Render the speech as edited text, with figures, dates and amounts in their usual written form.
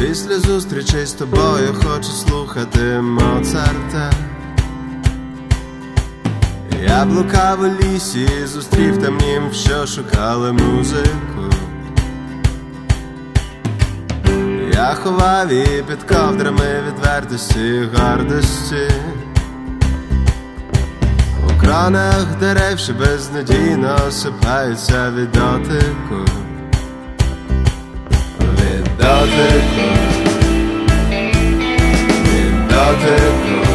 Після зустрічей з тобою хочу слухати Моцарта. Я блукав у лісі, зустрів там німф, що шукали музику. Я ховав її під ковдрами відвертості і гордості. У кронах дерев, що безнадійно осипаються від дотику. Від дотику, від дотику.